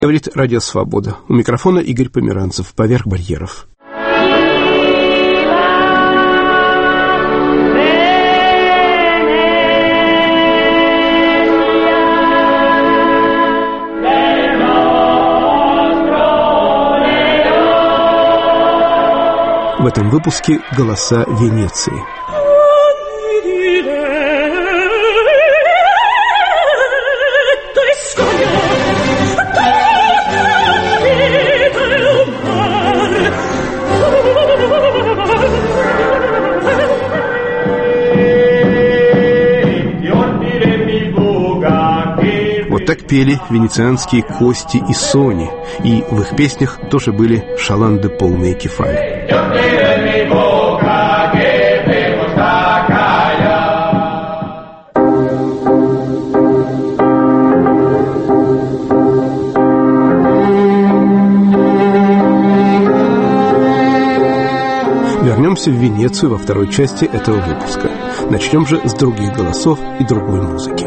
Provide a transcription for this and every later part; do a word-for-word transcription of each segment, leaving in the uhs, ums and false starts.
Говорит Радио Свобода. У микрофона Игорь Померанцев. Поверх барьеров. В этом выпуске «Голоса Венеции». Вот так пели венецианские Кости и Сони, и в их песнях тоже были шаланды полные кефали. Вернемся в Венецию во второй части этого выпуска. Начнем же с других голосов и другой музыки.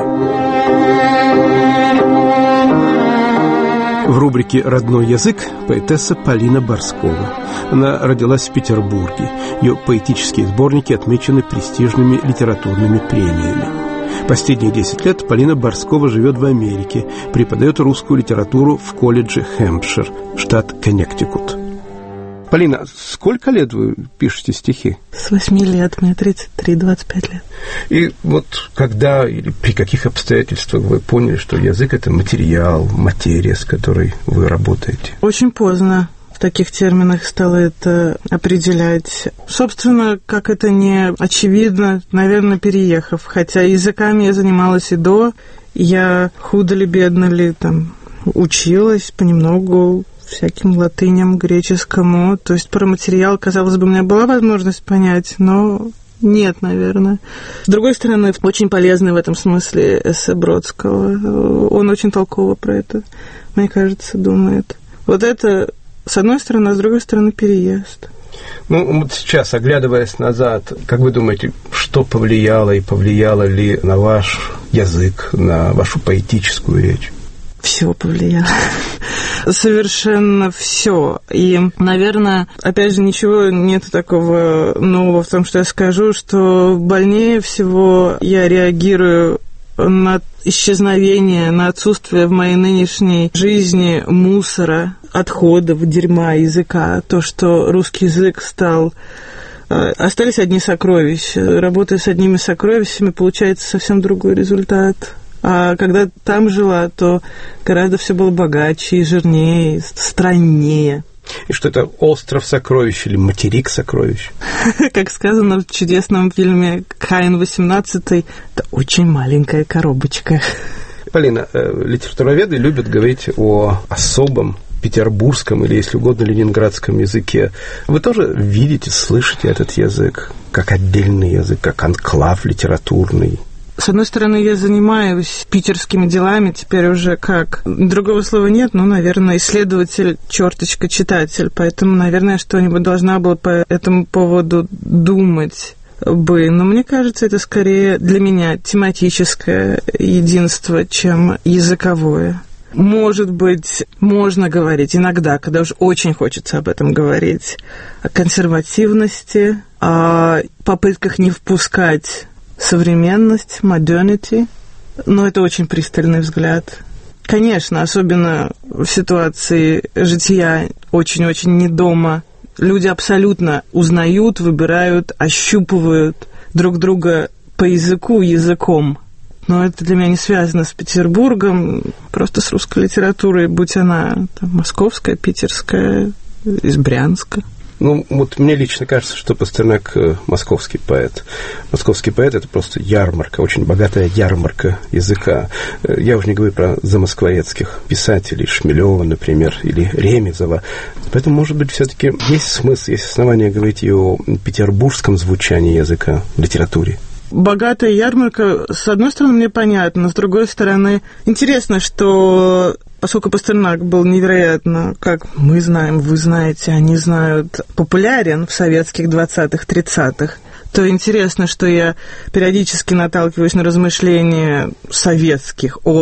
В рубрике «Родной язык» поэтесса Полина Борскова. Она родилась в Петербурге. Ее поэтические сборники отмечены престижными литературными премиями. Последние десять лет Полина Борскова живет в Америке, преподает русскую литературу в колледже Хэмпшир, штат Коннектикут. Полина, сколько лет вы пишете стихи? С восьми лет, мне тридцать три, двадцать пять лет. И вот когда или при каких обстоятельствах вы поняли, что язык – это материал, материя, с которой вы работаете? Очень поздно в таких терминах стала это определять. Собственно, как это не очевидно, наверное, переехав. Хотя языками я занималась и до. Я худо ли, бедно ли, там, училась понемногу всяким латыням, греческому. То есть про материал, казалось бы, у меня была возможность понять, но нет, наверное. С другой стороны, очень полезный в этом смысле эссе Бродского. Он очень толково про это, мне кажется, думает. Вот это, с одной стороны, а с другой стороны, переезд. Ну, вот сейчас, оглядываясь назад, как вы думаете, что повлияло и повлияло ли на ваш язык, на вашу поэтическую речь? Все повлияло. Совершенно все. И, наверное, опять же, ничего нет такого нового в том, что я скажу, что больнее всего я реагирую на исчезновение, на отсутствие в моей нынешней жизни мусора, отходов, дерьма языка. То, что русский язык стал... Остались одни сокровища. Работая с одними сокровищами, получается совсем другой результат. А когда там жила, то гораздо все было богаче и жирнее, и страннее. И что это остров сокровищ или материк сокровищ? Как сказано в чудесном фильме «Каин восемнадцатый», это очень маленькая коробочка. Полина, литературоведы любят говорить о особом петербургском или, если угодно, ленинградском языке. Вы тоже видите, слышите этот язык как отдельный язык, как анклав литературный? С одной стороны, я занимаюсь питерскими делами теперь уже как... Другого слова нет, но, наверное, исследователь, черточка, читатель. Поэтому, наверное, что-нибудь должна была по этому поводу думать бы. Но мне кажется, это скорее для меня тематическое единство, чем языковое. Может быть, можно говорить иногда, когда уж очень хочется об этом говорить, о консервативности, о попытках не впускать современность, modernity, но это очень пристальный взгляд. Конечно, особенно в ситуации жития очень-очень не дома, люди абсолютно узнают, выбирают, ощупывают друг друга по языку, языком. Но это для меня не связано с Петербургом, просто с русской литературой, будь она там, московская, питерская, из Брянска. Ну, вот мне лично кажется, что Пастернак московский поэт. Московский поэт – это просто ярмарка, очень богатая ярмарка языка. Я уже не говорю про замоскворецких писателей, Шмелева, например, или Ремезова. Поэтому, может быть, все-таки есть смысл, есть основания говорить и о петербургском звучании языка в литературе. Богатая ярмарка, с одной стороны, мне понятно, с другой стороны, интересно, что поскольку Пастернак был невероятно, как мы знаем, вы знаете, они знают, популярен в советских двадцатых-тридцатых, то интересно, что я периодически наталкиваюсь на размышления советских о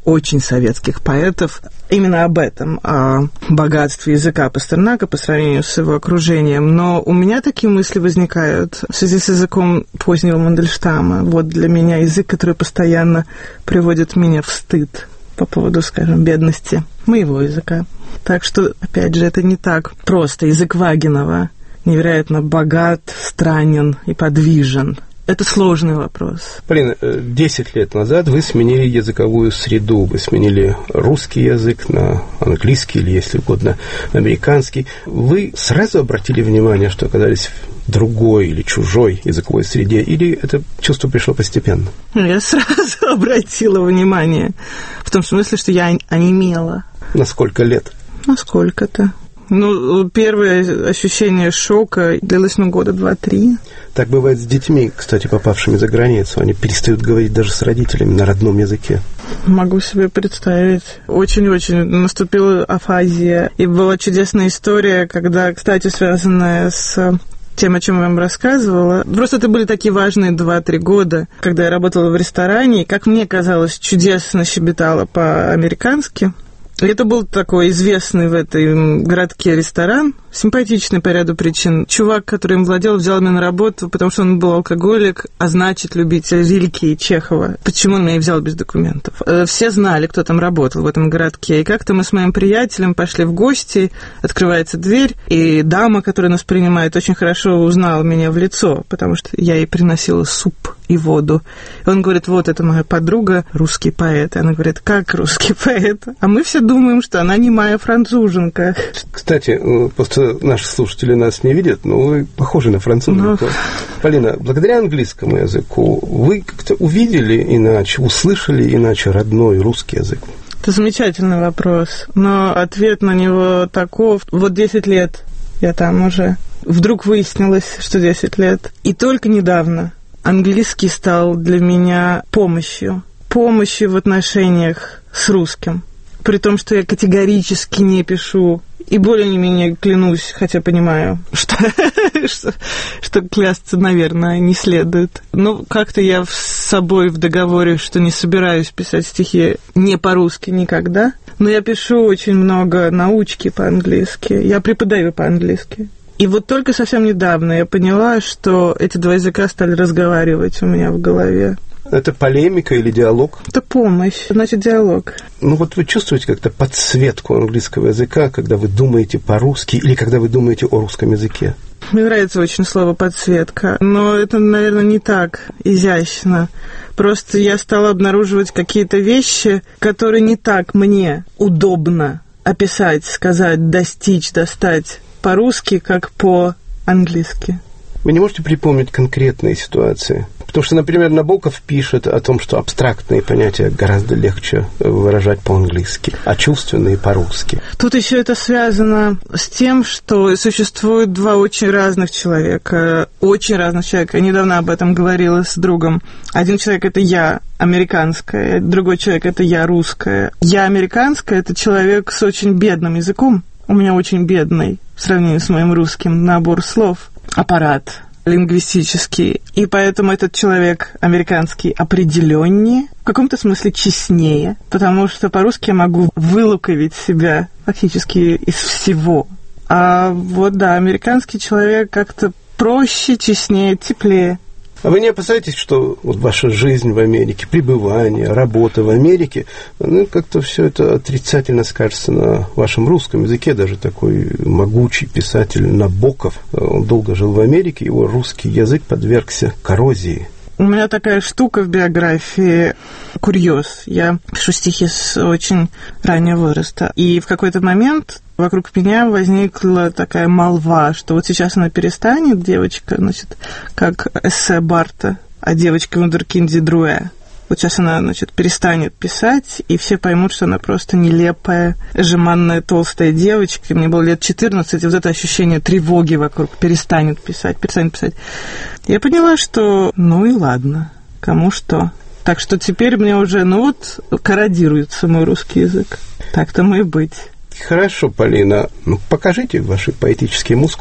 очень советских поэтов именно об этом, о богатстве языка Пастернака по сравнению с его окружением. Но у меня такие мысли возникают в связи с языком позднего Мандельштама. Вот для меня язык, который постоянно приводит меня в стыд по поводу, скажем, бедности моего языка. Так что, опять же, это не так просто. Язык Вагинова невероятно богат, странен и подвижен. Это сложный вопрос. Полина, десять лет назад вы сменили языковую среду. Вы сменили русский язык на английский или, если угодно, американский. Вы сразу обратили внимание, что оказались в другой или чужой языковой среде, или это чувство пришло постепенно? Я сразу обратила внимание. В том смысле, что я онемела. На сколько лет? На сколько-то. Ну, первое ощущение шока длилось, ну, года два-три. Так бывает с детьми, кстати, попавшими за границу. Они перестают говорить даже с родителями на родном языке. Могу себе представить. Очень-очень наступила афазия. И была чудесная история, когда, кстати, связанная с тем, о чем я вам рассказывала. Просто это были такие важные два-три года, когда я работала в ресторане, и, как мне казалось, чудесно щебетала по-американски. Это был такой известный в этой городке ресторан, симпатичный по ряду причин. Чувак, который им владел, взял меня на работу, потому что он был алкоголик, а значит, любитель Рильке и Чехова. Почему он меня взял без документов? Все знали, кто там работал в этом городке. И как-то мы с моим приятелем пошли в гости, открывается дверь, и дама, которая нас принимает, очень хорошо узнала меня в лицо, потому что я ей приносила суп и воду. И он говорит, вот, это моя подруга, русский поэт. И она говорит, как русский поэт? А мы все думаем, что она немая француженка. Кстати, просто наши слушатели нас не видят, но вы похожи на француженку. Но... Полина, благодаря английскому языку вы как-то увидели иначе, услышали иначе родной русский язык? Это замечательный вопрос, но ответ на него таков. Вот десять лет я там уже. Вдруг выяснилось, что десять лет. И только недавно английский стал для меня помощью. Помощью в отношениях с русским. При том, что я категорически не пишу и более не менее клянусь, хотя понимаю, что, что, что клясться, наверное, не следует. Но как-то я с собой в договоре, что не собираюсь писать стихи не по-русски никогда. Но я пишу очень много научки по-английски. Я преподаю по-английски. И вот только совсем недавно я поняла, что эти два языка стали разговаривать у меня в голове. Это полемика или диалог? Это помощь, значит, диалог. Ну вот вы чувствуете как-то подсветку английского языка, когда вы думаете по-русски или когда вы думаете о русском языке? Мне нравится очень слово «подсветка», но это, наверное, не так изящно. Просто я стала обнаруживать какие-то вещи, которые не так мне удобно описать, сказать, достичь, достать по-русски, как по-английски. Вы не можете припомнить конкретные ситуации? Потому что, например, Набоков пишет о том, что абстрактные понятия гораздо легче выражать по-английски, а чувственные по-русски. Тут еще это связано с тем, что существуют два очень разных человека, очень разных человека. Я недавно об этом говорила с другом. Один человек — это я, американская, другой человек — это я, русская. Я, американская — это человек с очень бедным языком. У меня очень бедный, в сравнении с моим русским, набор слов, аппарат лингвистический, и поэтому этот человек американский определеннее, в каком-то смысле честнее, потому что по-русски я могу вылуковить себя фактически из всего. А вот, да, американский человек как-то проще, честнее, теплее. А вы не опасаетесь, что вот ваша жизнь в Америке, пребывание, работа в Америке, ну, как-то все это отрицательно скажется на вашем русском языке? Даже такой могучий писатель Набоков, он долго жил в Америке, его русский язык подвергся коррозии. У меня такая штука в биографии, курьез. Я пишу стихи с очень раннего возраста. И в какой-то момент вокруг меня возникла такая молва, что вот сейчас она перестанет, девочка, значит, как эссе Барта о девочке вундеркинде Друэ. Вот сейчас она, значит, перестанет писать, и все поймут, что она просто нелепая, жеманная, толстая девочка. И мне было лет четырнадцать, и вот это ощущение тревоги вокруг перестанет писать, перестанет писать. Я поняла, что ну и ладно, кому что. Так что теперь мне уже, ну вот, корродируется мой русский язык. Так тому и быть. Хорошо, Полина, ну покажите ваши поэтические мускулы.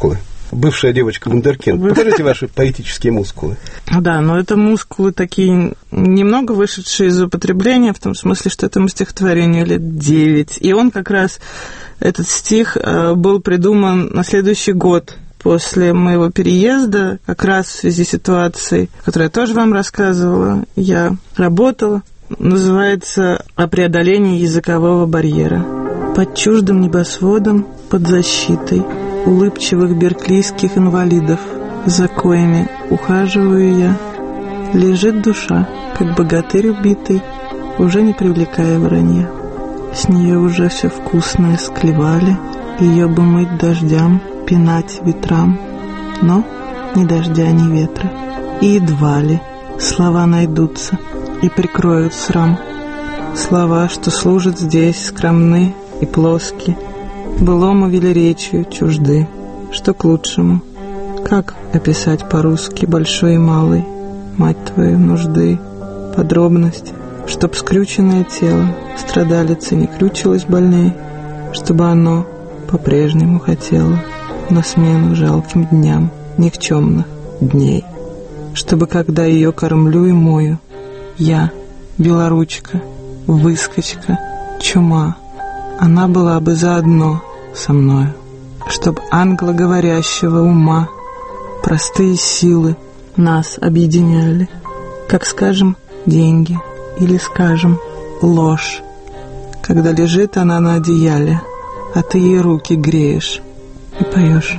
Бывшая девочка вундеркинд. Покажите ваши поэтические мускулы. Да, но это мускулы такие немного вышедшие из употребления, в том смысле, что этому стихотворению лет девять. И он как раз, этот стих, был придуман на следующий год после моего переезда, как раз в связи с ситуацией, которую я тоже вам рассказывала. Я работала. Называется «О преодолении языкового барьера». Под чуждым небосводом, под защитой улыбчивых берклийских инвалидов, за коими ухаживаю я, лежит душа, как богатырь убитый, уже не привлекая вранья. С нее уже все вкусное склевали, ее бы мыть дождям, пинать ветрам, но ни дождя, ни ветра. И едва ли слова найдутся и прикроют срам. Слова, что служат здесь, скромны и плоски, былому велеречию чужды, что к лучшему. Как описать по-русски большой и малый, мать твою, нужды, подробность, чтоб скрюченное тело страдалицы не крючилось больней, чтобы оно по-прежнему хотело на смену жалким дням никчемных дней, чтобы, когда ее кормлю и мою, я, белоручка, выскочка, чума, она была бы заодно со мною, чтоб англоговорящего ума простые силы нас объединяли, как, скажем, деньги или, скажем, ложь, когда лежит она на одеяле, а ты ей руки греешь и поешь.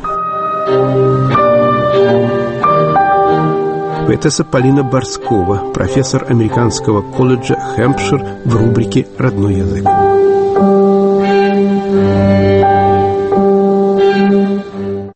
Поэтесса Полина Борскова, профессор американского колледжа Хэмпшир в рубрике «Родной язык».